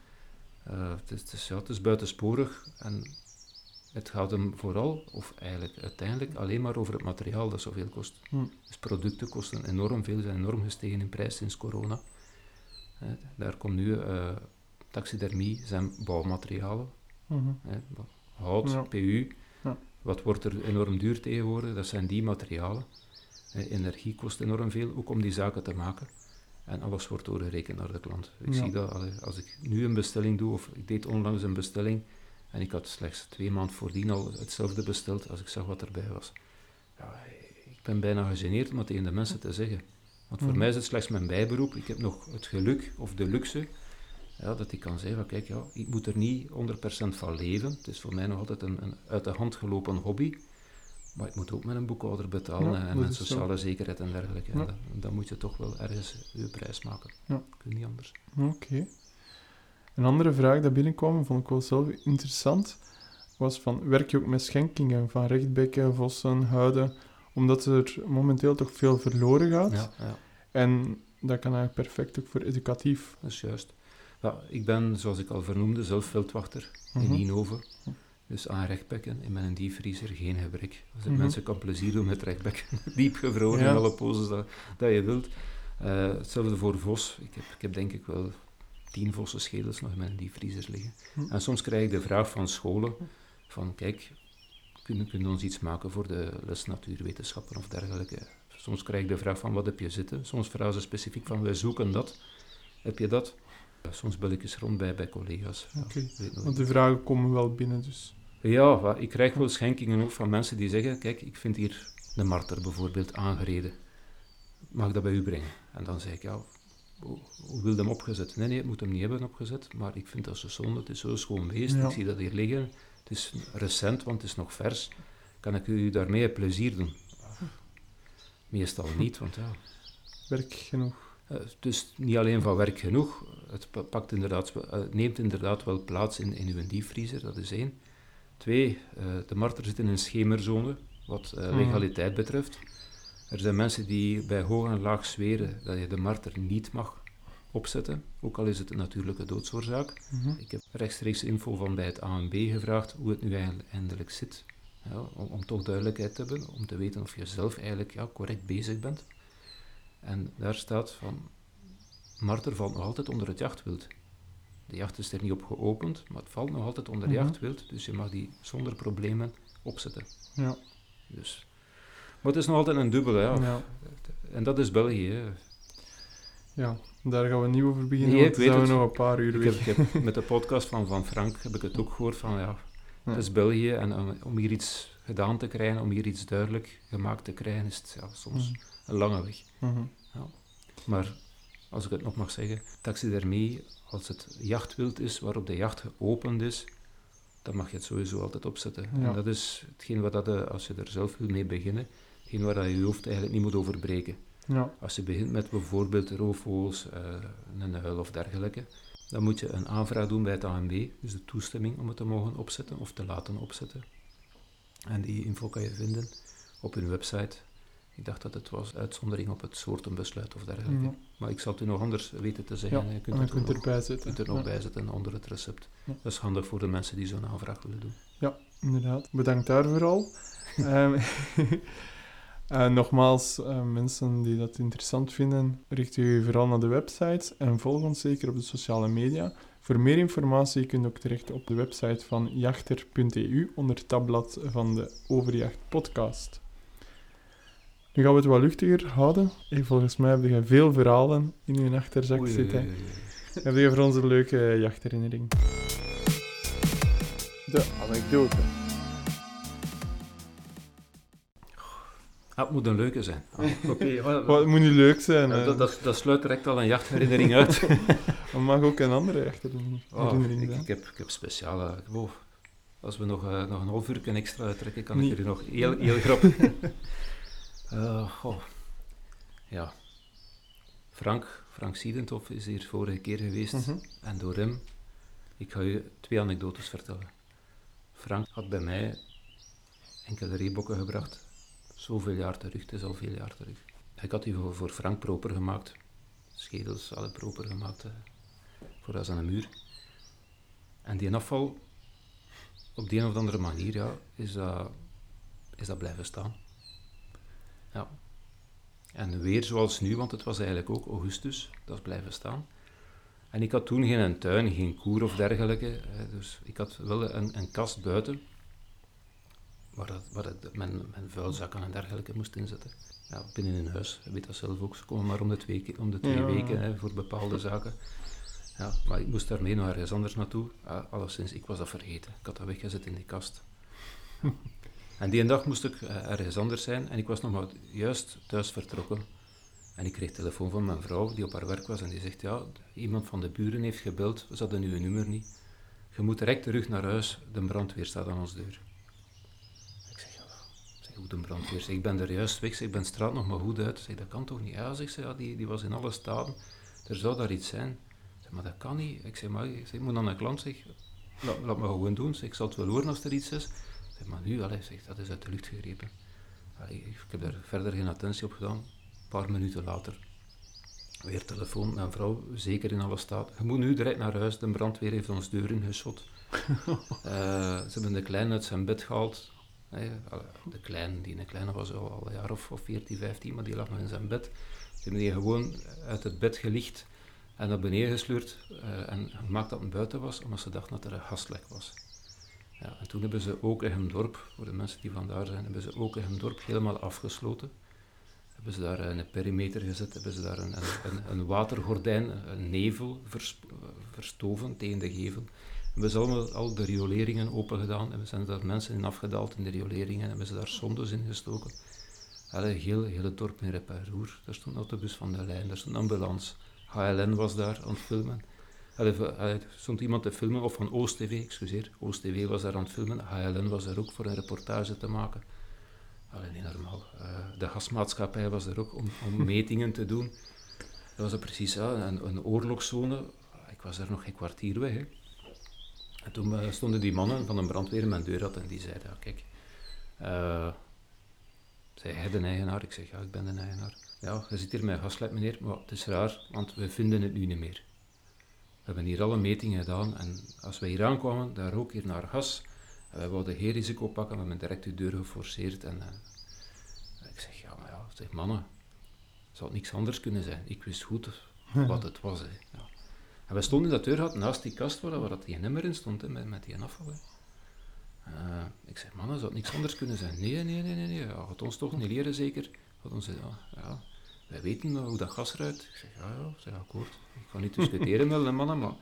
Het is buitensporig en het gaat hem vooral, of eigenlijk uiteindelijk, alleen maar over het materiaal dat zoveel kost. Dus producten kosten enorm veel, zijn enorm gestegen in prijs sinds corona. Daar komt nu taxidermie, zijn bouwmaterialen, hout, PU. Ja. Wat wordt er enorm duur tegenwoordig? Dat zijn die materialen. Energie kost enorm veel, ook om die zaken te maken. En alles wordt doorgerekend naar de klant. Ik zie dat als ik nu een bestelling doe, of ik deed onlangs een bestelling, en ik had slechts 2 maanden voordien al hetzelfde besteld als ik zag wat erbij was. Ja, ik ben bijna gegeneerd om het tegen de mensen te zeggen. Want voor mij is het slechts mijn bijberoep. Ik heb nog het geluk of de luxe dat ik kan zeggen, kijk, ik moet er niet 100% van leven. Het is voor mij nog altijd een uit de hand gelopen hobby. Maar ik moet ook met een boekhouder betalen en met sociale zekerheid en dergelijke. Ja. Dan moet je toch wel ergens je prijs maken. Ja. Kun je niet anders. Oké. Een andere vraag die binnenkwam, vond ik wel zelf interessant, was van, werk je ook met schenkingen van rechtbekken, vossen, huiden, omdat er momenteel toch veel verloren gaat. Ja. En dat kan eigenlijk perfect ook voor educatief. Dat is juist. Ja, ik ben, zoals ik al vernoemde, zelf veldwachter in Ninove. Dus aan rechtbekken in mijn diepvriezer geen gebrek. Als het mensen kan plezier doen met rechtbekken, diep gevroren in alle poses dat je wilt. Hetzelfde voor vos. Ik heb denk ik wel 10 vossenschedels nog in mijn diepvriezer liggen. En soms krijg ik de vraag van scholen, van kijk, kunnen we ons iets maken voor de les natuurwetenschappen of dergelijke. Soms krijg ik de vraag van wat heb je zitten. Soms vragen ze specifiek van wij zoeken dat. Heb je dat? Soms bel ik eens rond bij collega's. Oké, want de vragen komen wel binnen dus. Ja, ik krijg wel schenkingen ook van mensen die zeggen, kijk, ik vind hier de marter bijvoorbeeld aangereden. Mag ik dat bij u brengen? En dan zeg ik, ja, hoe wil je hem opgezet? Nee, ik moet hem niet hebben opgezet, maar ik vind dat zo zonde, het is zo schoon beest, ik zie dat hier liggen. Het is recent, want het is nog vers. Kan ik u daarmee plezier doen? Meestal niet, want ja... Werk genoeg. Dus niet alleen van werk genoeg, het neemt inderdaad wel plaats in uw diepvriezer, dat is 1. 2, de marter zit in een schemerzone, wat legaliteit betreft. Er zijn mensen die bij hoog en laag zweren dat je de marter niet mag opzetten, ook al is het een natuurlijke doodsoorzaak. Ik heb rechtstreeks info van bij het ANB gevraagd hoe het nu eindelijk zit. Ja, om toch duidelijkheid te hebben, om te weten of je zelf eigenlijk correct bezig bent. En daar staat van, marter valt nog altijd onder het jachtwild. De jacht is er niet op geopend, maar het valt nog altijd onder jachtwild, dus je mag die zonder problemen opzetten. Ja. Dus. Maar het is nog altijd een dubbele, ja. En dat is België. Hè. Ja, daar gaan we niet over beginnen, nee, want dan zijn we nog een paar uur weg. Ik heb met de podcast van Frank heb ik het ook gehoord van, het is België en om hier iets gedaan te krijgen, om hier iets duidelijk gemaakt te krijgen, is het soms een lange weg. Ja. Maar, als ik het nog mag zeggen, taxidermie, als het jachtwild is, waarop de jacht geopend is, dan mag je het sowieso altijd opzetten. Ja. En dat is hetgeen wat als je er zelf wil mee beginnen, hetgeen waar je hoofd eigenlijk niet moet overbreken. Ja. Als je begint met bijvoorbeeld roofvogels, een uil of dergelijke, dan moet je een aanvraag doen bij het ANB, dus de toestemming om het te mogen opzetten of te laten opzetten. En die info kan je vinden op hun website. Ik dacht dat het was uitzondering op het soortenbesluit of dergelijke. Ja. Maar ik zal het u nog anders weten te zeggen. Ja, je kunt het erbij zetten. kunt er nog bij zetten onder het recept. Ja. Dat is handig voor de mensen die zo'n aanvraag willen doen. Ja, inderdaad. Bedankt daarvoor al. Nogmaals, mensen die dat interessant vinden, richt u vooral naar de website en volg ons zeker op de sociale media. Voor meer informatie kunt u ook terecht op de website van jachter.eu onder het tabblad van de Overjacht podcast. Nu gaan we het wat luchtiger houden. Volgens mij heb je veel verhalen in uw achterzak zitten. Heb je voor ons een leuke jachtherinnering? De anekdote. Het moet een leuke zijn. Okay, het moet niet leuk zijn. Dat sluit direct al een jachtherinnering uit. Het mag ook een andere jachtherinnering zijn. Ik heb speciale... als we nog een half uur extra uittrekken, kan ik er nog heel grappig... Ja. Frank Siedenthoff is hier vorige keer geweest. En door hem... Ik ga u 2 anekdotes vertellen. Frank had bij mij enkele reebokken gebracht. Zoveel jaar terug, het is al veel jaar terug. Ik had die voor Frank proper gemaakt. Schedels hadden proper gemaakt. Voor als aan een muur. En die afval, op de een of andere manier, is dat blijven staan. Ja. En weer zoals nu, want het was eigenlijk ook augustus, dat is blijven staan. En ik had toen geen tuin, geen koer of dergelijke. Dus ik had wel een kast buiten, waar ik mijn vuilzakken en dergelijke moest inzetten. Ja, binnen in huis, je weet dat zelf ook, ze komen maar om de 2 weken voor bepaalde zaken. Ja, maar ik moest daarmee nog ergens anders naartoe. Alleszins, ik was dat vergeten. Ik had dat weggezet in die kast. En die dag moest ik ergens anders zijn en ik was nog maar juist thuis vertrokken. En ik kreeg telefoon van mijn vrouw, die op haar werk was, en die zegt, iemand van de buren heeft gebeld, ze hadden uw nummer niet. Je moet direct terug naar huis, de brandweer staat aan ons deur. Ik zeg, hoe de brandweer? Ik ben er juist weg, ik ben straat nog maar goed uit. Zeg, dat kan toch niet? Ja, zegt ze, die was in alle staten, er zou daar iets zijn. Ik zeg, maar dat kan niet. Ik zeg, ik moet aan een klant, laat me gewoon doen. Ik zal het wel horen als er iets is. Zeg, maar nu, dat is uit de lucht gegrepen. Ik heb daar verder geen attentie op gedaan. Een paar minuten later, weer telefoon. Mijn vrouw, zeker in alle staat. Je moet nu direct naar huis, de brandweer heeft ons deur ingeschot. Ze hebben de kleine uit zijn bed gehaald. De kleine was al een jaar of 14, 15, maar die lag nog in zijn bed. Ze hebben die gewoon uit het bed gelicht en naar beneden gesleurd en gemaakt dat het buiten was, omdat ze dachten dat er een gaslek was. Ja, en toen hebben ze Okenham-dorp, voor de mensen die vandaar zijn, hebben ze Okenham-dorp helemaal afgesloten. Hebben ze daar een perimeter gezet, hebben ze daar een watergordijn, een nevel verstoven tegen de gevel. Hebben ze allemaal al de rioleringen open gedaan en we zijn daar mensen in afgedaald in de rioleringen en hebben ze daar sondes in gestoken. Heel het dorp in rep en roer. Daar stond een autobus van de lijn, daar stond een ambulance. HLN was daar aan het filmen. Er stond iemand te filmen, of van Oost-TV, excuseer. Oost-TV was daar aan het filmen, HLN was daar ook voor een reportage te maken. Niet normaal. De gasmaatschappij was er ook om metingen te doen. Dat was precies een oorlogszone. Ik was daar nog geen kwartier weg. Hè. En toen stonden die mannen van een brandweer in mijn deur had en die zeiden, kijk, zei hij de eigenaar? Ik zeg, ja, ik ben de eigenaar. Ja, je zit hier met gaslek, meneer, maar het is raar, want we vinden het nu niet meer. We hebben hier alle metingen gedaan en als wij hier aankwamen, daar rook hier naar gas. En wij wilden geen risico pakken, we hebben direct de deur geforceerd. En ik zeg, zeg mannen, zou het niks anders kunnen zijn? Ik wist goed wat het was. Hè. Ja. En we stonden in dat deurgat naast die kast waar dat die nummer in stond, hè, met die afval. Ik zeg, mannen, zou het niks anders kunnen zijn? Nee. Ja, gaat ons toch niet leren, zeker? Gaat ons, ja, wij weten hoe dat gas ruikt. Ik zeg, zeg akkoord. Ik ga niet discussiëren met de mannen, maar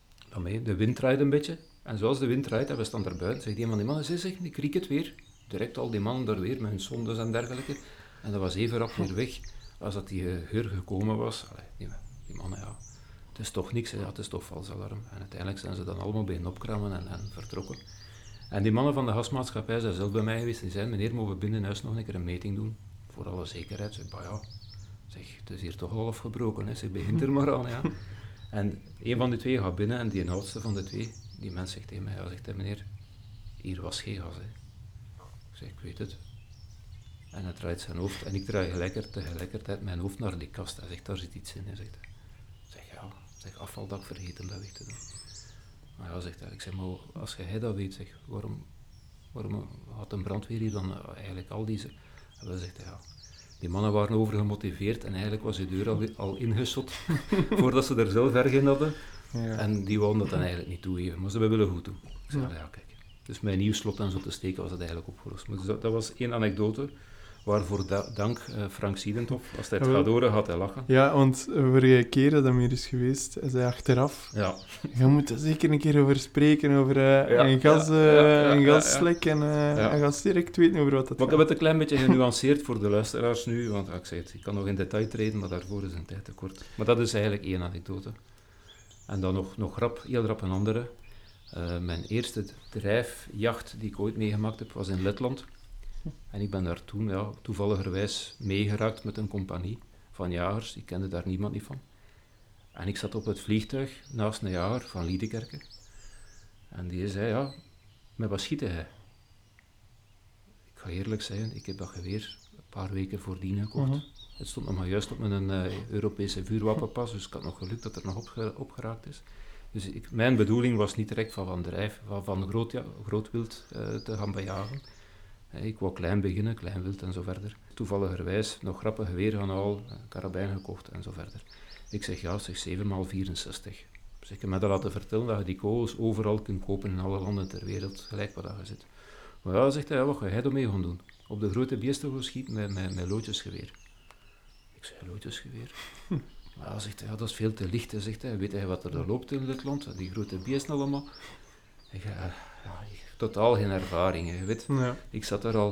de wind draait een beetje. En zoals de wind draait en we staan daar buiten, zegt een van die mannen, zeg, ik riek het weer. Direct al die mannen daar weer met hun sondes en dergelijke. En dat was even rap weer weg als dat die geur gekomen was. Die mannen, het is toch niks, het is toch vals alarm. En uiteindelijk zijn ze dan allemaal beginnen opkrammen en vertrokken. En die mannen van de gasmaatschappij zijn zelf bij mij geweest. Die zeiden, meneer, mogen we binnen huis nog een keer een meting doen? Voor alle zekerheid. Zeg, het is hier toch al afgebroken, hè. Zeg, begint er maar aan, ja. En een van de twee gaat binnen en die oudste van de twee, die mens zegt tegen mij, zegt meneer, hier was geen gas, hè. Ik zeg, ik weet het. En hij draait zijn hoofd en ik draai tegelijkertijd mijn hoofd naar die kast. Hij zegt, daar zit iets in, hè, zegt hij. Zeg, afvaldak vergeten dat weg te doen. Maar ja, zegt hij, ik zeg, maar als jij dat weet, zeg, waarom had een brandweer hier dan eigenlijk al deze... En dan zegt hij, die mannen waren overgemotiveerd en eigenlijk was de deur al ingeschot voordat ze er zelf erg in hadden. Ja. En die wouden dat dan eigenlijk niet toegeven, maar ze willen goed doen. Ik zeg, kijk. Dus mijn nieuw slot en zo te steken was het eigenlijk opgelost. Maar dus dat was één anekdote. Waarvoor dank Frank Siedenthoff. Als hij het gaat horen, gaat hij lachen. Ja, want vorige keer dat hij hier is geweest, hij zei achteraf... Ja. Je moet er zeker een keer over spreken, over een gaslek en hij gaat direct weten over wat dat gaat. Ik heb het een klein beetje genuanceerd voor de luisteraars nu, want ik zei het, ik kan nog in detail treden, maar daarvoor is een tijd te kort. Maar dat is eigenlijk één anekdote. En dan nog heel rap een andere. Mijn eerste drijfjacht die ik ooit meegemaakt heb, was in Letland. En ik ben daar toen toevalligerwijs meegeraakt met een compagnie van jagers. Ik kende daar niemand niet van. En ik zat op het vliegtuig naast een jager van Liedekerke. En die zei, met wat schiet hij? Ik ga eerlijk zeggen, ik heb dat geweer een paar weken voordien gekocht. Het stond nog maar juist op mijn Europese vuurwapenpas, dus ik had nog geluk dat er nog opgeraakt is. Dus mijn bedoeling was niet direct van groot wild te gaan bejagen. Ik wou klein beginnen, klein wild en zo verder. Toevalligerwijs nog grappig geweer gaan halen, karabijn gekocht en zo verder. Ik zeg 7x64. Dus ik heb me dat laten vertellen dat je die kogels overal kunt kopen in alle landen ter wereld, gelijk waar je zit. Maar zegt hij, wat ga jij ermee gaan doen? Op de grote beesten gaan schieten met loodjesgeweer. Ik zeg, loodjesgeweer? Maar zegt hij, dat is veel te licht. Zegt hij, weet hij wat er loopt in dit land? Die grote beesten allemaal. Ik totaal geen ervaring, je weet. Ja. Ik zat daar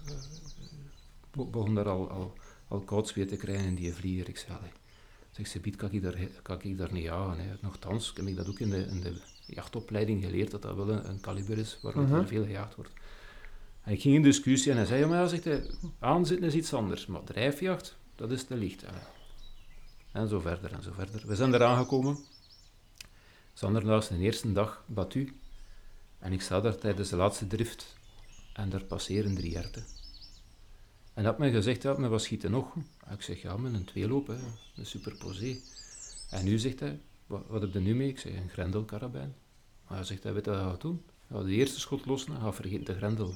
begon daar al koud zweet te krijgen in die vlieger. Ik zeg, Sebiet, kan ik daar niet jagen. Hè. Nochtans heb ik dat ook in de jachtopleiding geleerd, dat wel een kaliber is waarop er veel gejaagd wordt. En ik ging in discussie en hij zei, maar zegt hij, aanzitten is iets anders, maar drijfjacht, dat is te licht. En zo verder en zo verder. We zijn eraan gekomen. Zandernaast de eerste dag Batu. En ik sta daar tijdens de laatste drift en daar passeren 3 herten. En hij had mij gezegd, met wat schieten nog? En ik zeg, met een tweeloop, een superposé. En nu zegt hij, wat heb je nu mee? Ik zeg, een grendelkarabijn. Maar hij zegt, weet je wat je gaat doen? Ja, de eerste schot lossen en ga vergeten de grendel.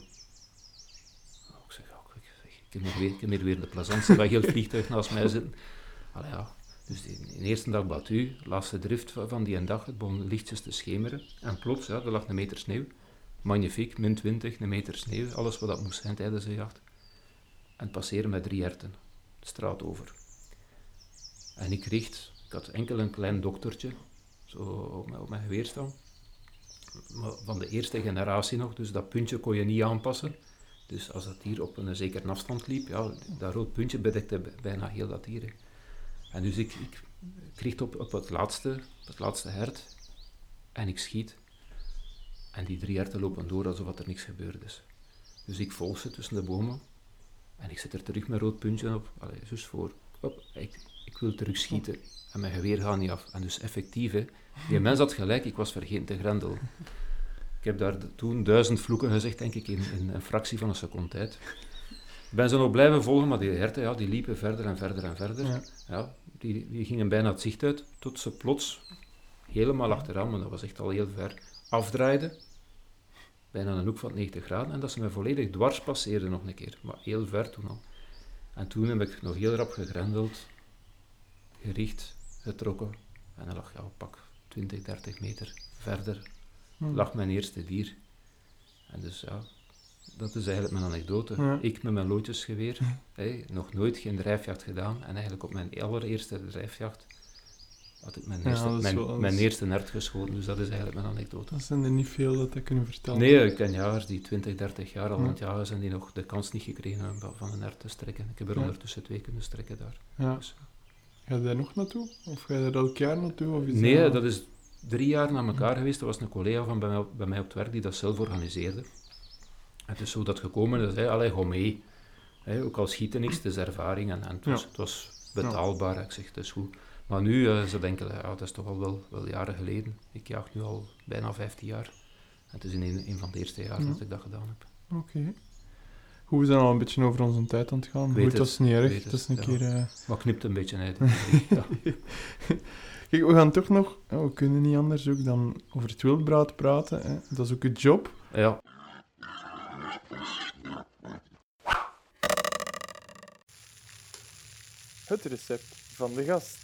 Ik zeg, ik heb weer de plezantste weg heel het vliegtuig naast mij zitten. Allee, ja. Dus de eerste dag Batu, laatste drift van die dag, het begon lichtjes te schemeren. En plots, ja, er lag een meter sneeuw. Magnifiek, min 20, een meter sneeuw, alles wat dat moest zijn tijdens de jacht. En passeren met 3 herten, de straat over. En ik had enkel een klein doktertje, zo op mijn geweer staan. Maar van de eerste generatie nog, dus dat puntje kon je niet aanpassen. Dus als dat dier op een zekere afstand liep, ja, dat rood puntje bedekte bijna heel dat dier. Hè. En dus ik richt op het laatste hert en ik schiet. En die 3 herten lopen door alsof er niks gebeurd is. Dus ik volg ze tussen de bomen en ik zet er terug mijn rood puntje op. Allee, dus voor. Hop, ik wil terug schieten en mijn geweer gaat niet af. En dus effectief, hè, die mens had gelijk, ik was vergeten de grendel. Ik heb daar toen 1000 vloeken gezegd, denk ik, in een fractie van een seconde tijd. Ik ben ze nog blijven volgen, maar die herten, ja, die liepen verder en verder en verder. Ja. Ja, die gingen bijna het zicht uit, tot ze plots helemaal achteraan, maar dat was echt al heel ver, afdraaiden. Bijna een hoek van 90 graden. En dat ze me volledig dwars passeerden nog een keer. Maar heel ver toen al. En toen heb ik nog heel rap gegrendeld, gericht, getrokken. En dan lag pak 20, 30 meter verder lag mijn eerste dier. En dus ja, dat is eigenlijk mijn anekdote. Ja. Ik met mijn loodjesgeweer, nog nooit geen drijfjacht gedaan. En eigenlijk op mijn allereerste drijfjacht had ik mijn eerste hert geschoten. Dus dat is eigenlijk mijn anekdote. Dat zijn er niet veel dat ik kunnen vertellen. Nee, ik ken jagers die 20, 30 jaar al aan het jagen zijn, die nog de kans niet gekregen hebben van een hert te strekken. Ik heb er ondertussen 2 kunnen strekken daar. Ja. Dus, ga je daar nog naartoe? Of ga je daar elk jaar naartoe? Of is nee, dat is 3 jaar na elkaar geweest. Er was een collega van bij mij op het werk die dat zelf organiseerde. Het is zo dat gekomen is, ga mee. Ook al schieten niks, het is ervaring en het was betaalbaar. Ik zeg, het is goed. Maar nu, ze denken, dat is toch al wel jaren geleden. Ik jaag nu al bijna 15 jaar. En het is in een van de eerste jaren dat ik dat gedaan heb. Oké. Goed, we zijn al een beetje over onze tijd aan het gaan. Goed, dat is niet erg. Dat is een keer... Maar knipt een beetje uit. Ja. Kijk, we gaan toch nog... we kunnen niet anders ook dan over het wildbraad praten. Hè. Dat is ook een job. Ja. Het recept van de gast.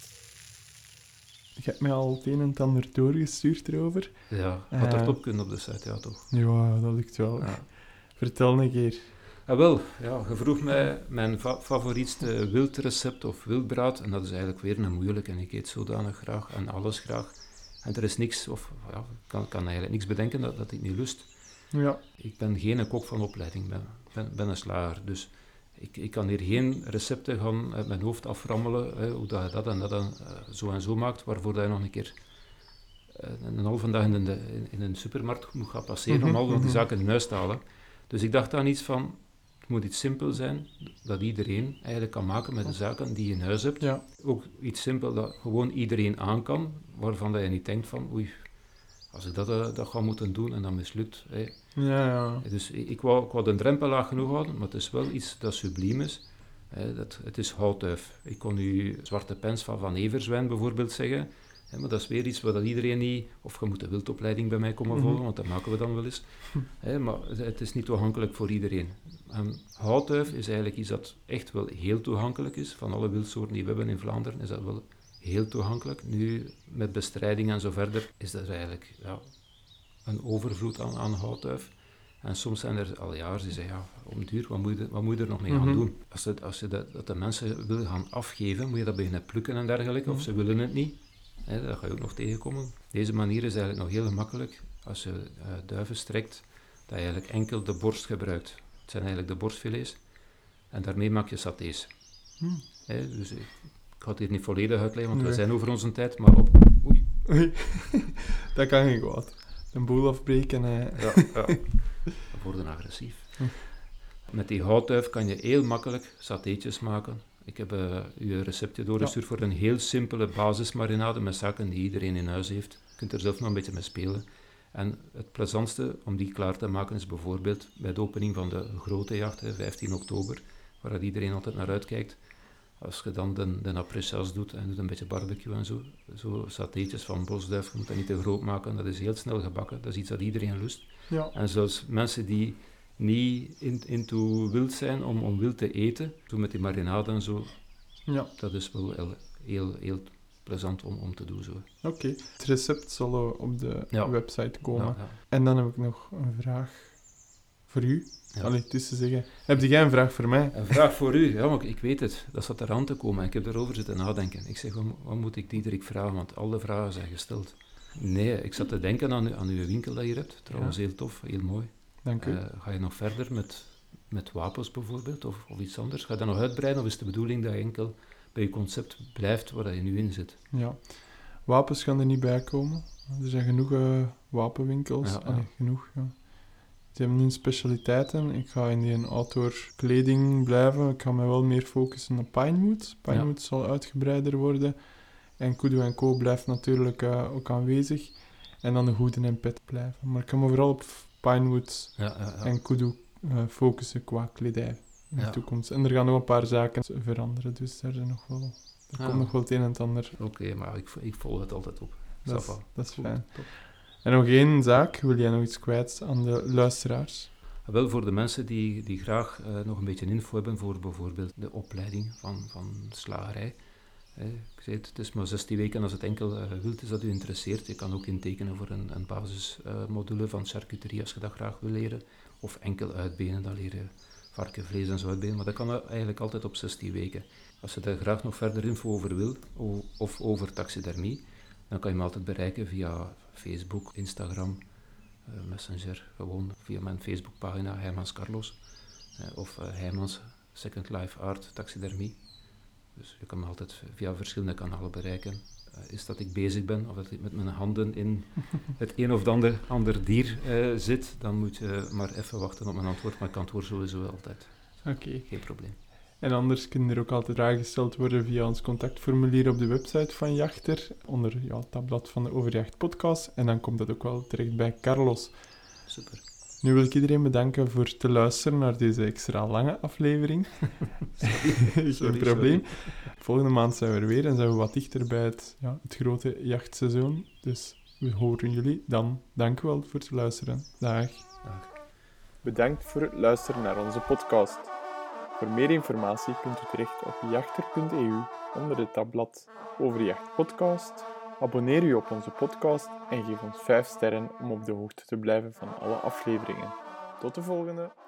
Je hebt mij al het een en het ander doorgestuurd erover. Ja, had er op kunnen op de site, ja toch? Ja, dat lukt wel. Ja. Vertel een keer. Wel, ja, je vroeg mij mijn favorietste wildrecept of wildbraad. En dat is eigenlijk weer een moeilijke. En ik eet zodanig graag en alles graag. En er is niks, of ja, ik kan eigenlijk niks bedenken dat ik niet lust. Ja. Ik ben geen kok van opleiding, ben een slager. Dus ik kan hier geen recepten gaan uit mijn hoofd aframmelen, hoe dat je dat en dat zo en zo maakt, waarvoor dat je nog een keer een halve dag in een supermarkt moet gaan passeren om al die zaken in huis te halen. Dus ik dacht aan iets van, het moet iets simpel zijn, dat iedereen eigenlijk kan maken met de zaken die je in huis hebt. Ja. Ook iets simpel dat gewoon iedereen aan kan, waarvan dat je niet denkt van, oei, als ik dat ga moeten doen en dat mislukt. Ja. Dus ik wou de drempel laag genoeg houden, maar het is wel iets dat subliem is. Het is houtduif. Ik kon u Zwarte Pens van Everzwijn bijvoorbeeld zeggen, maar dat is weer iets wat iedereen niet... Of je moet de wildopleiding bij mij komen volgen, want dat maken we dan wel eens. Maar het is niet toegankelijk voor iedereen. Houtduif is eigenlijk iets dat echt wel heel toegankelijk is. Van alle wildsoorten die we hebben in Vlaanderen is dat wel heel toegankelijk. Nu, met bestrijding en zo verder, is dat eigenlijk een overvloed aan houtduif. En soms zijn er al jaren die zeggen, om duur, wat moet je er nog mee gaan doen? Als je dat de mensen willen gaan afgeven, moet je dat beginnen plukken en dergelijke, of ze willen het niet. Dat ga je ook nog tegenkomen. Deze manier is eigenlijk nog heel gemakkelijk. Als je duiven strekt, dat je eigenlijk enkel de borst gebruikt. Het zijn eigenlijk de borstfilets. En daarmee maak je satés. Dus ik ga het hier niet volledig uitleggen, want we zijn over onze tijd, maar Oei. Dat kan geen kwaad. Een boel afbreken. Ja. We worden agressief. Met die houtduif kan je heel makkelijk satéetjes maken. Ik heb uw receptje doorgestuurd voor een heel simpele basismarinade met zaken die iedereen in huis heeft. Je kunt er zelf nog een beetje mee spelen. En het plezantste om die klaar te maken is bijvoorbeeld bij de opening van de grote jacht, 15 oktober, waar iedereen altijd naar uitkijkt. Als je dan de après-chasse doet en doet een beetje barbecue en zo satéetjes van bosduif, je moet dat niet te groot maken, dat is heel snel gebakken, dat is iets dat iedereen lust. Ja. En zelfs mensen die niet into wild zijn om wild te eten, zo met die marinade en zo, dat is wel heel plezant om te doen. Zo. Oké. Het recept zal op de website komen. Ja. En dan heb ik nog een vraag voor u. Ja. Allee, tussen zeggen. Heb jij een vraag voor mij? Een vraag voor u? Ja, maar ik weet het. Dat zat eraan te komen. Ik heb erover zitten nadenken. Ik zeg, wat moet ik Diederik vragen? Want alle vragen zijn gesteld. Nee, ik zat te denken aan uw winkel dat je hebt. Trouwens, heel tof, heel mooi. Dank u. Ga je nog verder met wapens bijvoorbeeld, of iets anders? Ga je dat nog uitbreiden, of is de bedoeling dat je enkel bij je concept blijft waar je nu in zit? Ja. Wapens gaan er niet bij komen. Er zijn genoeg wapenwinkels. Ja. Allee, genoeg, ja. Ze hebben hun specialiteiten. Ik ga in die outdoor kleding blijven. Ik ga me wel meer focussen op Pinewood. Pinewood zal uitgebreider worden. En Kudu & Co blijft natuurlijk ook aanwezig. En dan de hoeden en pet blijven. Maar ik ga me vooral op Pinewood en Kudu focussen qua kledij in de toekomst. En er gaan nog een paar zaken veranderen. Dus er komt nog wel het een en het ander. Oké, maar ik volg het altijd op. Dat is fijn. Top. En nog één zaak. Wil jij nog iets kwijt aan de luisteraars? Wel voor de mensen die graag nog een beetje info hebben voor bijvoorbeeld de opleiding van slagerij. Ik zei het is maar 16 weken als het enkel wild is dat u interesseert. Je kan ook intekenen voor een basismodule van charcuterie als je dat graag wil leren. Of enkel uitbenen, dan leren varkenvlees en zo uitbenen. Maar dat kan eigenlijk altijd op 16 weken. Als je daar graag nog verder info over wil, of over taxidermie, dan kan je me altijd bereiken via Facebook, Instagram, Messenger, gewoon via mijn Facebookpagina Heijmans Carlos. Of Heijmans Second Life Art Taxidermie. Dus je kan me altijd via verschillende kanalen bereiken. Is dat ik bezig ben, of dat ik met mijn handen in het een of ander dier zit, dan moet je maar even wachten op mijn antwoord. Maar ik antwoord sowieso altijd. Oké. Geen probleem. En anders kunnen er ook altijd vragen gesteld worden via ons contactformulier op de website van Jachter, onder het tabblad van de Overjacht podcast. En dan komt dat ook wel terecht bij Carlos. Super. Nu wil ik iedereen bedanken voor te luisteren naar deze extra lange aflevering. Geen probleem. Volgende maand zijn we er weer en zijn we wat dichter bij het grote jachtseizoen. Dus we horen jullie dan. Dank u wel voor het luisteren. Dag. Bedankt voor het luisteren naar onze podcast. Voor meer informatie kunt u terecht op jachter.eu onder het tabblad Overjacht podcast. Abonneer u op onze podcast en geef ons 5 sterren om op de hoogte te blijven van alle afleveringen. Tot de volgende!